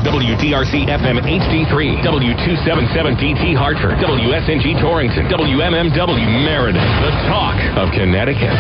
WDRC-FM HD3, W277DT Hartford, WSNG Torrington, WMMW Meriden, the talk of Connecticut.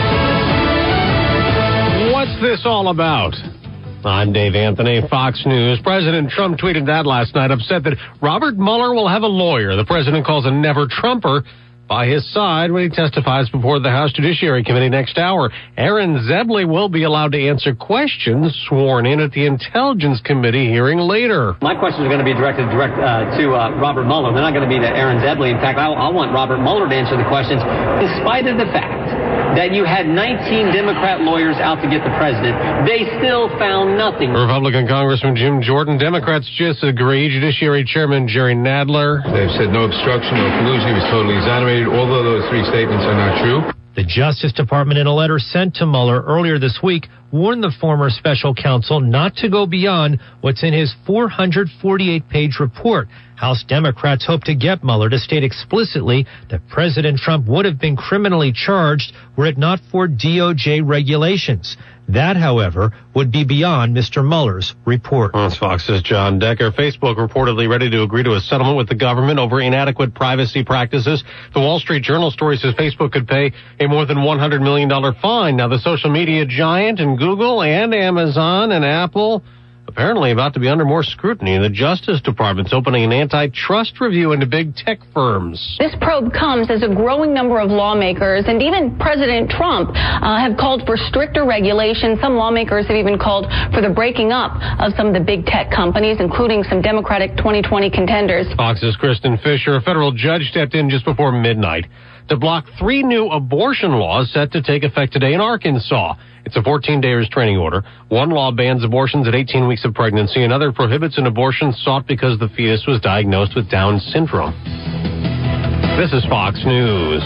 What's this all about? I'm Dave Anthony, Fox News. President Trump tweeted that last night, upset that Robert Mueller will have a lawyer the president calls a never-Trumper by his side when he testifies before the House Judiciary Committee next hour. Aaron Zebley will be allowed to answer questions sworn in at the Intelligence Committee hearing later. My questions are going to be directed to Robert Mueller. They're not going to be to Aaron Zebley. In fact, I want Robert Mueller to answer the questions, despite of the fact that you had 19 Democrat lawyers out to get the president. They still found nothing. Republican Congressman Jim Jordan. Democrats just agree. Judiciary Chairman Jerry Nadler. They've said no obstruction, no collusion. He was totally exonerated. Although those three statements are not true. The Justice Department, in a letter sent to Mueller earlier this week, warned the former special counsel not to go beyond what's in his 448-page report. House Democrats hope to get Mueller to state explicitly that President Trump would have been criminally charged were it not for DOJ regulations. That, however, would be beyond Mr. Mueller's report. That's Fox's John Decker. Facebook reportedly ready to agree to a settlement with the government over inadequate privacy practices. The Wall Street Journal story says Facebook could pay a more than $100 million fine. Now, the social media giant and Google and Amazon and Apple apparently about to be under more scrutiny. The Justice Department's opening an antitrust review into big tech firms. This probe comes as a growing number of lawmakers and even President Trump have called for stricter regulation. Some lawmakers have even called for the breaking up of some of the big tech companies, including some Democratic 2020 contenders. Fox's Kristen Fisher. A federal judge stepped in just before midnight to block 3 new abortion laws set to take effect today in Arkansas. It's a 14-day restraining order. One law bans abortions at 18 weeks of pregnancy. Another prohibits an abortion sought because the fetus was diagnosed with Down syndrome. This is Fox News.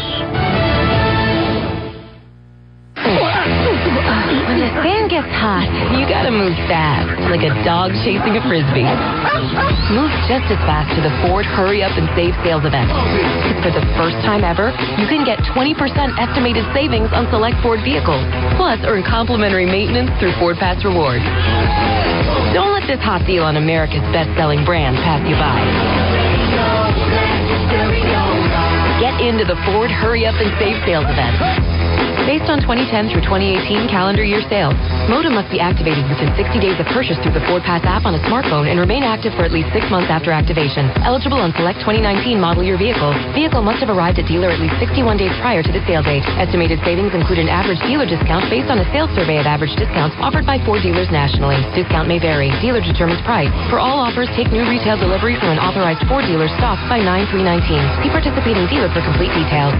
When the sand gets hot, you gotta move fast, like a dog chasing a Frisbee. Move just as fast to the Ford Hurry Up and Save sales event. For the first time ever, you can get 20% estimated savings on select Ford vehicles. Plus, earn complimentary maintenance through Ford Pass Rewards. Don't let this hot deal on America's best-selling brand pass you by. Get into the Ford Hurry Up and Save sales event. Based on 2010 through 2018 calendar year sales, modem must be activated within 60 days of purchase through the Ford Pass app on a smartphone and remain active for at least 6 months after activation. Eligible on select 2019 model year vehicles. Vehicle must have arrived at dealer at least 61 days prior to the sale date. Estimated savings include an average dealer discount based on a sales survey of average discounts offered by Ford dealers nationally. Discount may vary. Dealer determines price. For all offers, take new retail delivery from an authorized Ford dealer stocked by 9/3/19. See participating dealer for complete details.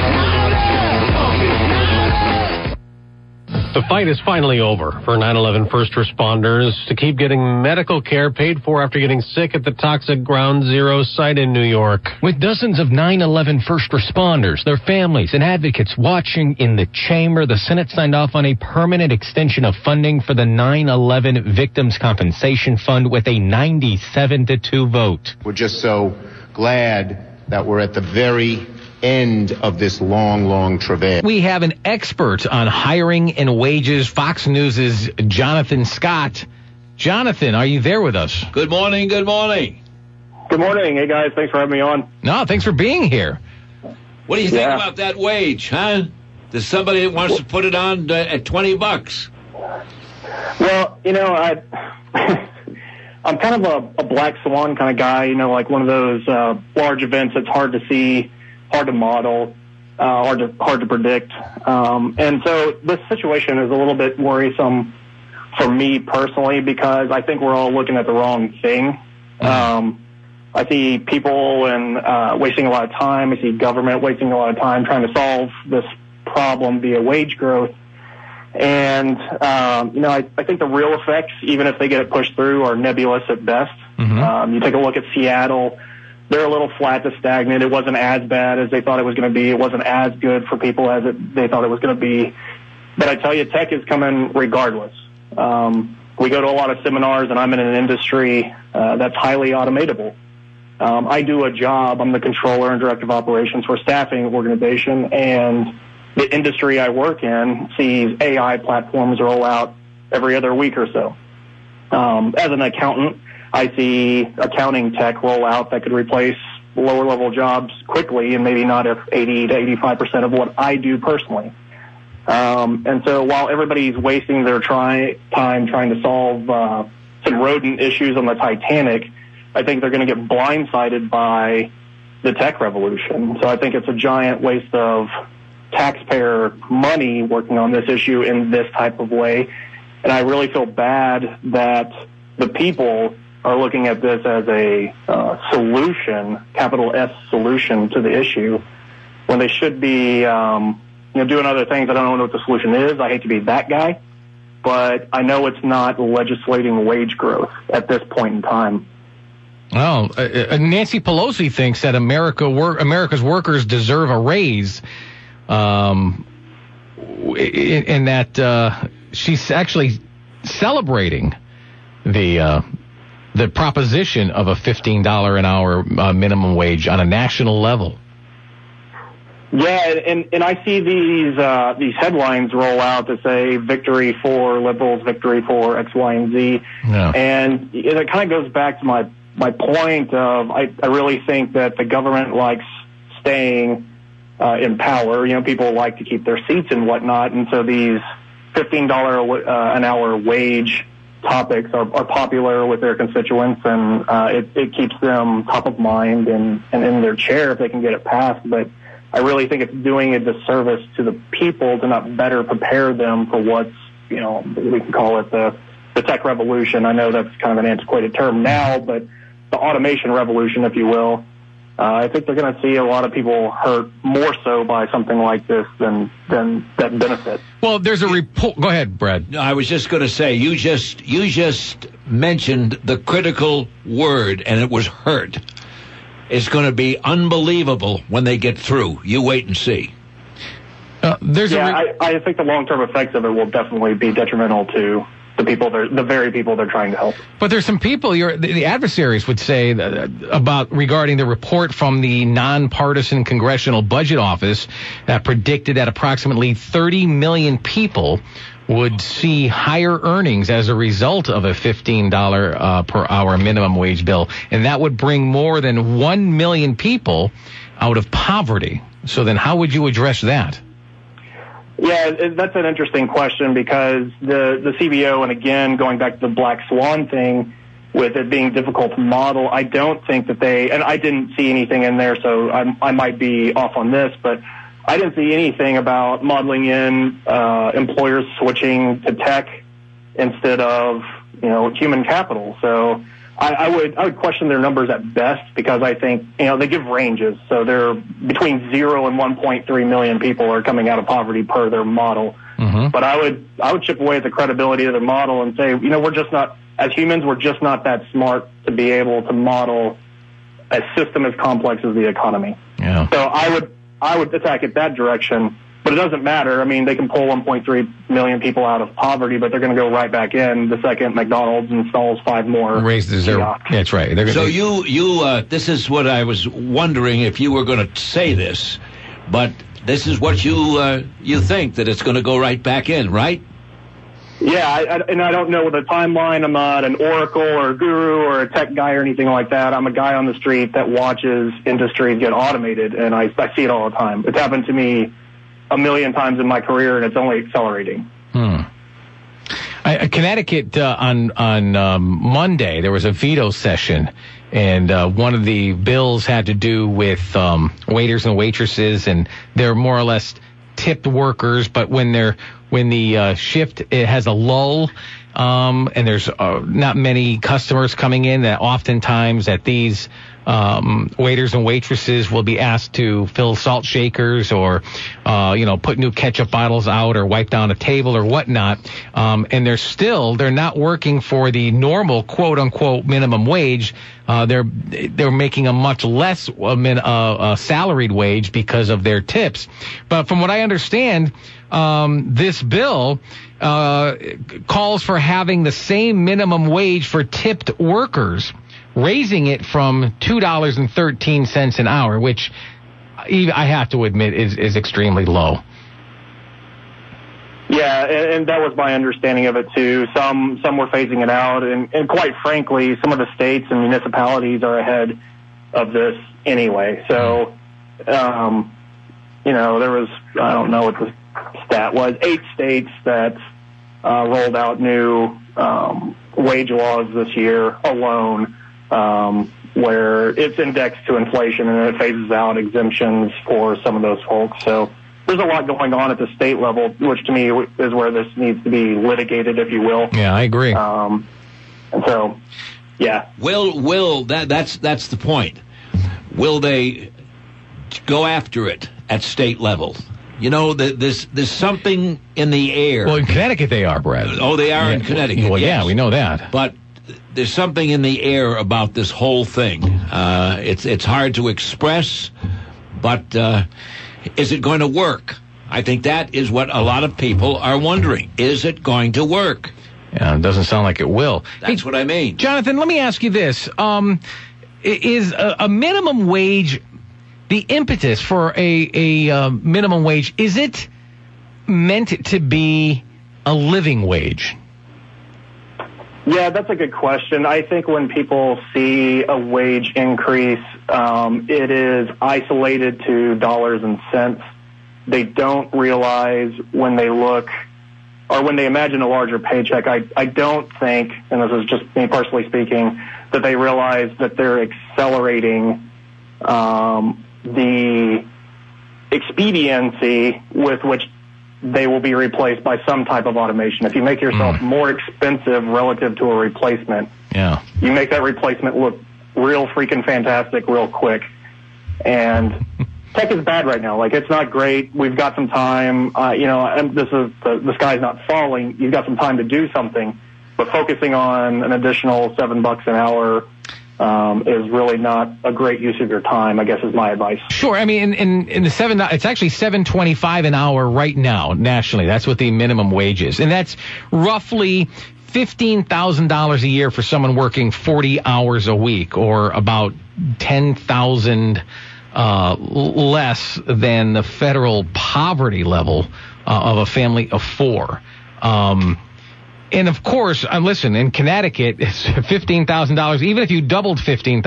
The fight is finally over for 9/11 first responders to keep getting medical care paid for after getting sick at the toxic Ground Zero site in New York. With dozens of 9/11 first responders, their families, and advocates watching in the chamber, the Senate signed off on a permanent extension of funding for the 9/11 Victims Compensation Fund with a 97-2 vote. We're just so glad that we're at the very end of this long travail. We have an expert on hiring and wages, Fox News' Jonathan Scott. Jonathan, are you there with us? Good morning. Good morning. Hey, guys. Thanks for having me on. No, thanks for being here. What do you think about that wage, huh? There's somebody that wants to put it on at $20. Well, I'm kind of a black swan kind of guy, like one of those large events that's hard to see, hard to model, hard to predict. And so this situation is a little bit worrisome for me personally because I think we're all looking at the wrong thing. I see people wasting a lot of time. I see government wasting a lot of time trying to solve this problem via wage growth. And, I think the real effects, even if they get it pushed through, are nebulous at best. You take a look at Seattle. They're a little flat to stagnant. It wasn't as bad as they thought it was going to be. It wasn't as good for people as they thought it was going to be. But I tell you, tech is coming regardless. We go to a lot of seminars, and I'm in an industry that's highly automatable. I do a job. I'm the controller and director of operations for a staffing organization, and the industry I work in sees AI platforms roll out every other week or so. As an accountant, I see accounting tech roll out that could replace lower level jobs quickly, and maybe not if 80 to 85% of what I do personally. And so while everybody's wasting their time trying to solve some rodent issues on the Titanic, I think they're going to get blindsided by the tech revolution. So I think it's a giant waste of taxpayer money working on this issue in this type of way. And I really feel bad that the people are looking at this as a solution, capital S solution to the issue, when they should be doing other things. I don't know what the solution is. I hate to be that guy, but I know it's not legislating wage growth at this point in time. Well, Nancy Pelosi thinks that America's workers deserve a raise, and that she's actually celebrating the proposition of a $15 an hour minimum wage on a national level. Yeah, and I see these headlines roll out that say victory for liberals, victory for X, Y, and Z. Yeah. And it kind of goes back to my point of I really think that the government likes staying in power. People like to keep their seats and whatnot, and so these $15 an hour wage topics are popular with their constituents, and it keeps them top of mind and in their chair if they can get it passed. But I really think it's doing a disservice to the people to not better prepare them for what's, we can call it the tech revolution. I know that's kind of an antiquated term now, but the automation revolution, if you will. I think they're going to see a lot of people hurt more so by something like this than that benefit. Well, there's a report. Go ahead, Brad. No, I was just going to say, you just mentioned the critical word, and it was hurt. It's going to be unbelievable when they get through. You wait and see. I think the long-term effects of it will definitely be detrimental to the very people they're trying to help. But there's some people, the adversaries would say regarding the report from the nonpartisan Congressional Budget Office that predicted that approximately 30 million people would see higher earnings as a result of a $15 per hour minimum wage bill. And that would bring more than 1 million people out of poverty. So then how would you address that? Yeah, that's an interesting question because the CBO, and again, going back to the Black Swan thing, with it being difficult to model, I don't think that and I didn't see anything in there, so I might be off on this, but I didn't see anything about modeling in employers switching to tech instead of, human capital. So I would question their numbers at best because I think, they give ranges. So they're between 0 and 1.3 million people are coming out of poverty per their model. Mm-hmm. But I would chip away at the credibility of their model and say, we're just not, as humans, we're just not that smart to be able to model a system as complex as the economy. Yeah. So I would attack it that direction. But it doesn't matter. I mean, they can pull 1.3 million people out of poverty, but they're going to go right back in the second McDonald's installs 5 more. Raises their, that's right. So this is what I was wondering if you were going to say this, but this is what you think, that it's going to go right back in, right? Yeah, and I don't know the timeline. I'm not an oracle or a guru or a tech guy or anything like that. I'm a guy on the street that watches industries get automated, and I see it all the time. It's happened to me a million times in my career, and it's only accelerating. Connecticut, on Monday, there was a veto session, and one of the bills had to do with waiters and waitresses, and they're more or less tipped workers, but when the shift it has a lull, and there's not many customers coming in, that oftentimes at these waiters and waitresses will be asked to fill salt shakers or put new ketchup bottles out or wipe down a table or whatnot, and they're not working for the normal quote unquote minimum wage. They're making a much less salaried wage because of their tips. But from what I understand, this bill calls for having the same minimum wage for tipped workers, raising it from $2.13 an hour, which I have to admit is extremely low. Yeah, and that was my understanding of it too. Some were phasing it out, and quite frankly, some of the states and municipalities are ahead of this anyway. So, there was, I don't know what the stat was, 8 states that rolled out new wage laws this year alone, where it's indexed to inflation and it phases out exemptions for some of those folks. So there's a lot going on at the state level, which to me is where this needs to be litigated, if you will. Yeah, I agree. And so, yeah. That's the point. Will they go after it at state level? There's something in the air. Well, in Connecticut they are, Brad. Oh, they are in Connecticut. Well, yes. Yeah, we know that. But there's something in the air about this whole thing. It's hard to express, but is it going to work? I think that is what a lot of people are wondering. Is it going to work? Yeah, it doesn't sound like it will. That's what I mean. Jonathan, let me ask you this. Is a minimum wage, the impetus for a minimum wage, is it meant to be a living wage? Yeah, that's a good question. I think when people see a wage increase, it is isolated to dollars and cents. They don't realize when they look or when they imagine a larger paycheck, I don't think, and this is just me personally speaking, that they realize that they're accelerating the expediency with which they will be replaced by some type of automation. If you make yourself more expensive relative to a replacement, you make that replacement look real freaking fantastic real quick. And tech is bad right now. Like, it's not great. We've got some time. And this is the sky's not falling. You've got some time to do something, but focusing on an additional $7 an hour is really not a great use of your time, I guess, is my advice. Sure. I mean, in the it's actually $7.25 an hour right now nationally. That's what the minimum wage is, and that's roughly $15,000 a year for someone working 40 hours a week, or about $10,000 less than the federal poverty level of a family of 4. And of course, listen, in Connecticut, it's $15,000. Even if you doubled $15,000,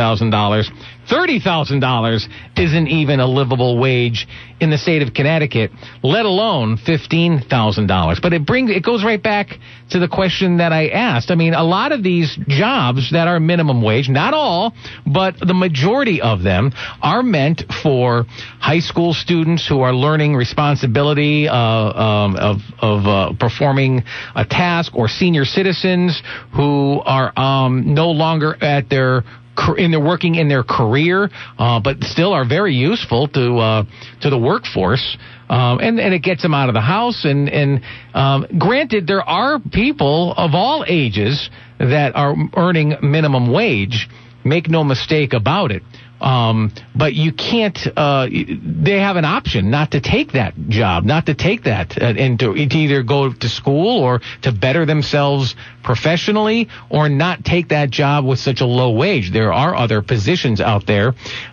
$30,000 isn't even a livable wage in the state of Connecticut, let alone $15,000. But it goes right back to the question that I asked. I mean, a lot of these jobs that are minimum wage, not all, but the majority of them are meant for high school students who are learning responsibility of performing a task, or senior citizens who are no longer working in their career, but still are very useful to the workforce, and it gets them out of the house. And granted, there are people of all ages that are earning minimum wage. Make no mistake about it. But you can't, they have an option not to take that job, not to take that, and to either go to school or to better themselves professionally, or not take that job with such a low wage. There are other positions out there,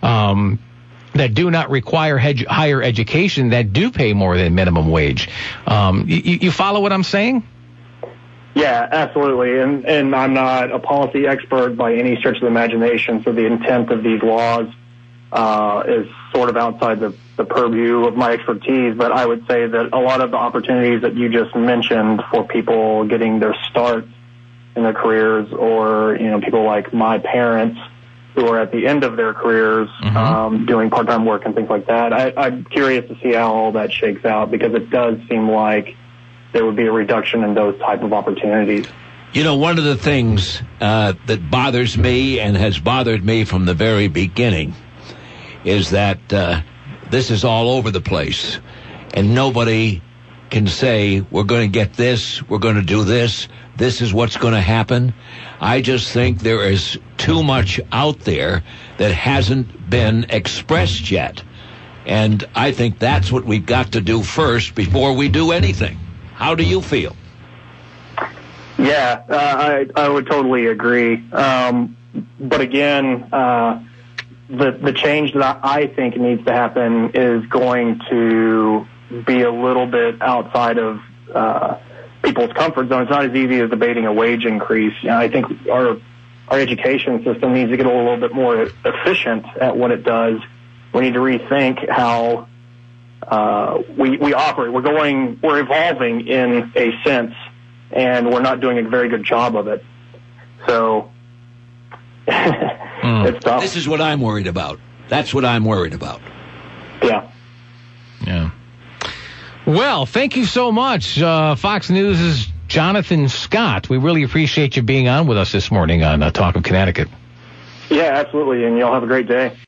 that do not require higher education that do pay more than minimum wage. You follow what I'm saying? Yeah, absolutely. And I'm not a policy expert by any stretch of the imagination, so the intent of these laws is sort of outside the purview of my expertise. But I would say that a lot of the opportunities that you just mentioned for people getting their start in their careers, or, people like my parents who are at the end of their careers, doing part-time work and things like that, I'm curious to see how all that shakes out, because it does seem like there would be a reduction in those type of opportunities. One of the things that bothers me and has bothered me from the very beginning is that this is all over the place, and nobody can say, we're going to get this, we're going to do this, this is what's going to happen. I just think there is too much out there that hasn't been expressed yet, and I think that's what we've got to do first before we do anything. How do you feel? Yeah, I would totally agree. But again, the change that I think needs to happen is going to be a little bit outside of people's comfort zone. It's not as easy as debating a wage increase. I think our education system needs to get a little bit more efficient at what it does. We need to rethink how we operate. We're evolving in a sense, and we're not doing a very good job of it. So it's tough. This is what I'm worried about. That's what I'm worried about. Yeah. Yeah. Well, thank you so much, Fox News' Jonathan Scott. We really appreciate you being on with us this morning on Talk of Connecticut. Yeah, absolutely, and y'all have a great day.